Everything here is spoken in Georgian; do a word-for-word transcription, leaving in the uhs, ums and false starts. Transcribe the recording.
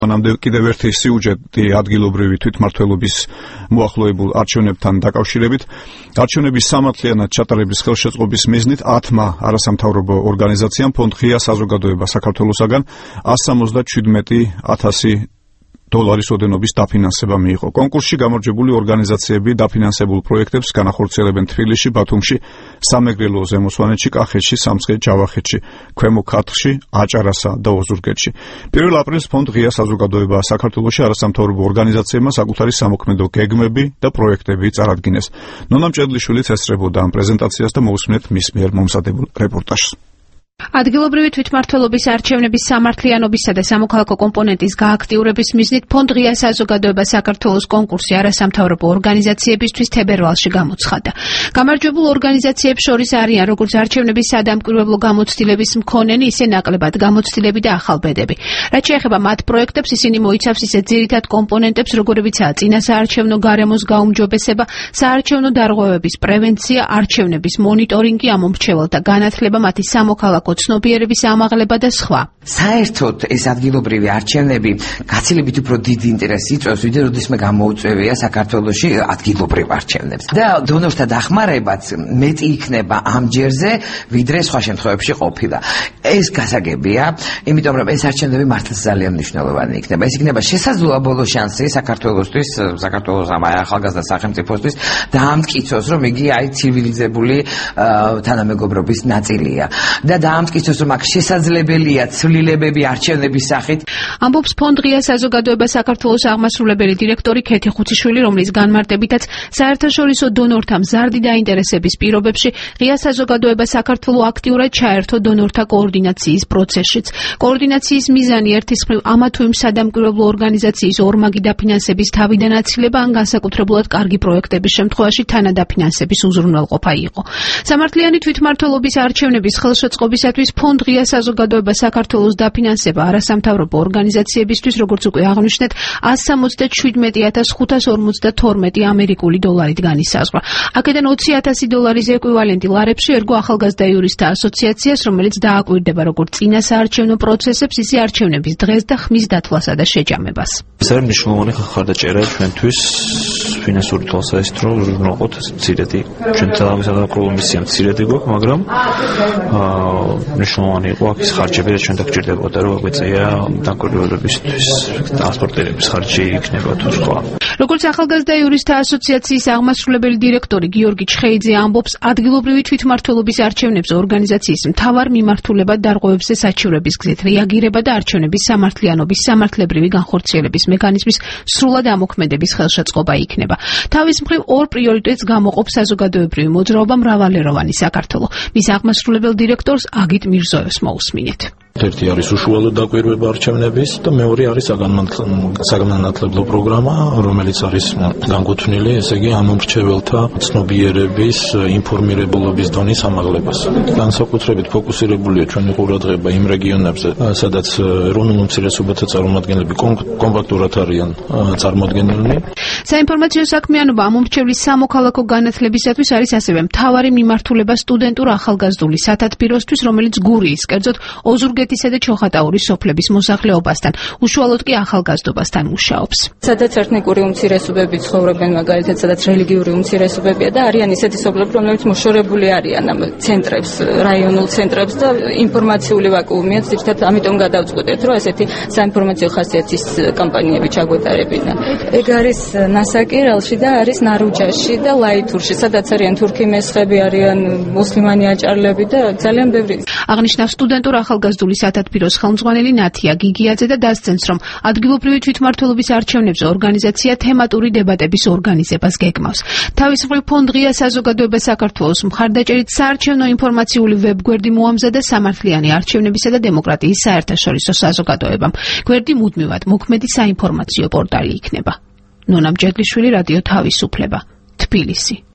მანამდე კიდევ ერთი სიუჟეტი ადგილობრივი თვითმმართველობის მოახლოებულ არჩევნებთან დაკავშირებით. არჩევნების სამართლიანად ჩატარების ხელშეწყობის მიზნით ათმა არასამთავრობო ორგანიზაციამ ფონდ ღია საზოგადოება საქართველოსაგან ათს სამოცდაჩვიდმეტი ათასი დოლარის ოდენობის დაფინანსება მიიღო. კონკურსში გამარჯვებული ორგანიზაციები დაფინანსებულ პროექტებს განახორციელებენ თბილისში, ბათუმში, სამეგრელო ზემოსვანეთში, კახეთში, სამცხე ჯავახეთში, ქვემო ქართლში, აჭარასა და ოზურგეთში. პირველ აპრილს ფონდ ღია საზოგადოება საქართველოში არასამთავრობო ორგანიზაციებმა საკუთარი სამოქმედო გეგმები და პროექტები წარადგინეს. ნონა მჭედლიშვილიც ესწრებოდა ამ პრეზენტაციას და მოусმინეთ მის მიერ მომზადებულ რეპორტაჟს. ადგილობრივი თვითმმართველობის არჩევნების სამართლიანობისა და სამოქალაქო კომპონენტის გააქტიურების მიზნით ფონდ ღია საზოგადოება საქართველოს კონკურსი არასამთავრობო ორგანიზაციებისთვის თებერვალში გამოცხადდა. გამარჯვებულ ორგანიზაციებს შორის არიან როგორც არჩევნების სადამკვირვებლო გამოცდილების მქონენი, ისე ნაკლებად გამოცდილები და ახალბედები. რაც შეეხება მათ პროექტებს, ისინი მოიცავს ისეთ ძირითად კომპონენტებს, როგორებიცაა წინასაარჩევნო გარემოს გაუმჯობესება, საარჩევნო დარღვევების პრევენცია, არჩევნების მონიტორინგი, ამომრჩეველთა განათლება, მათი სამოქალაქო ცნობიერების ამაღლება და სხვა. საერთოდ ეს ადგილობრივი არჩევნები გაცილებით უფრო დიდი ინტერესს იწვევს, ვიდრე როდესაც გამოუწევია საქართველოში ადგილობრივ არჩევნებს. და დონორთა დახმარებაც მეტი იქნება ამ ჯერზე, ვიდრე სხვა შემთხვევებში ყოფილა. ეს გასაგებია, იმიტომ რომ ეს არჩევნები მართლაც ძალიან მნიშვნელოვანი იქნება. ეს იქნება შესაძლოა ბოლო შანსი საქართველოსთვის, საქართველოს ამ ახალგაზრდა სახელმწიფოსთვის დაამტკიცოს, რომ იგი აი ცივილიზებული თანამეგობრობის ნაწილია. და დაამტკიცოს, რომ აქ შესაძლებელია ცვლილებები არჩევნების სახით. ამბობს ფონდ ღია საზოგადოება საქართველოს აღმასრულებელი დირექტორი ქეთი ხუციშვილი, რომლის განმარტებითაც საერთაშორისო დონორთა მზარდი დაინტერესების პირობებში ღია საზოგადოება საქართველოს აქტიურად ჩაერთო დონორთა კოორდინაციის პროცესშიც. კოორდინაციის მიზანი ერთის მხრივ ამა თუ იმ სადამკვირვებლო ორგანიზაციის ორმაგი დაფინანსების თავიდან აცილება, ან განსაკუთრებულად კარგი პროექტების შემთხვევაში თანადაფინანსების უზრუნველყოფა იყო. სამართლიანი თვითმმართველობის არჩევნების ხელშეწყობისათვის ფონდ ღია საზოგადოება საქართველოს დაფინანსება არასამთავრობო ორგანიზაციებისთვის, როგორც უკვე აღნიშნეთ, ათს სამოცდაჩვიდმეტი ათას ხუთას ორმოცდათორმეტი ამერიკული დოლარით განისაზღვრა. აქედან ოცი ათასი დოლარის ეკვივალენტი ლარებში ერგო ახალგაზრდა იურისტთა ასოციაციას, რომელიც დააკვირდება როგორც წინასაარჩევნო პროცესებს, ისე არჩევნების დღეს და ხმის დათვლასა და შეჯამებას. ეს არის მნიშვნელოვანი ხარდაჭერა ჩვენთვის ფინანსური თვალსაზრისით, რომ უზრუნველყოთ მცირედი ჩვენ ძალადობრივი მისია მცირედი გვაქვს, მაგრამ მნიშვნელოვანი იყო აქ ის ხარჯები, რაც ჩვენ დაგჭირდებოდა, რომ გვეწია დაკვირვებებისთვის, ტრანსპორტირების ხარჯი იქნება თუ სხვა. როგორც ახალგაზრდა იურისტთა ასოციაციის აღმასრულებელი დირექტორი გიორგი ჩხეიძე ამბობს, ადგილობრივი თვითმმართველობის არჩევნებზე ორგანიზაციის მთავარ მიმართულებად დარღვევებზე საჩივრების გზით რეაგირება და არჩევნების სამართლიანობის სამართლებრივი განხორციელების მექანიზმის სრულად ამოქმედების ხელშეწყობა იქნება. თავის მხრივ ორ პრიორიტეტს გამოყოფს საზოგადოებრივი მოძრაობა მრავალეროვანი საქართველო. მის აღმასრულებელ დირექტორს აგით მირზოევს მოусმინეთ. ერთი არის უშუალო დაკვირვება არჩევნების და მეორე არის საგანმანათლებლო პროგრამა, რომელიც არის განკუთვნილი, ესე იგი, ამომრჩეველთა ცნობიერების, ინფორმირებულობის დონის ამაღლებას. განსაკუთრებით ფოკუსირებულია ჩვენი ყურადღება იმ რეგიონებზე, სადაც ეროვნულ უმცირესობათა წარმომადგენლები კომპაქტურად არიან წარმოდგენილნი. საინფორმაციო საქმიანობა ამომრჩევლის სამოქალაქო განათლებისათვის არის ასევე მთავარი მიმართულება სტუდენტურ ახალგაზრდული სათათბიროსთვის, რომელიც გურიის, კერძოდ ოზურგეთისა და ჩოხატაურის სოფლების მოსახლეობასთან, უშუალოდ კი ახალგაზრდობასთან მუშაობს. სადაც ეთნიკური უმცირესობები ცხოვრობენ, მაგალითად, სადაც რელიგიური უმცირესობებია და არიან ისეთი სოფლები, რომლებიც მოშორებული არიან ამ ცენტრებს, რაიონულ ცენტრებს და ინფორმაციული ვაკუუმია, ზოგადად ამიტომ გადავწყვეტეთ, რომ ესეთი საინფორმაციო ხასიათის კამპანიები ჩაგვეტარებინა. ეგ არის ნასაკირელში და არის ნარუჯაში და ლაითურში, სადაც არიან თურქი მესხები, არიან მუსლიმანი აჭარლები და ძალიან ბევრი. აღნიშნავს სტუდენტურ ახალგაზრდული სათათბიროს ხელმძღვანელი ნათია გიგიაძე და დასცენს, რომ ადგილობრივი თვითმმართველობის არჩევნებზე ორგანიზაცია თემატური დებატების ორგანიზებას გეგმავს. თავის მხრივ ფონდ ღია საზოგადოება საქართველოს მხარდაჭერით საარჩევნო ინფორმაციული ვებგვერდი მოამზადა სამართლიანი არჩევნებისა და დემოკრატიის საერთაშორისო საზოგადოებამ. გვერდი მუდმივად მოქმედი საინფორმაციო პორტალი იქნება. ნონა მჭედლიშვილი, რადიო თავისუფლება, თბილისი.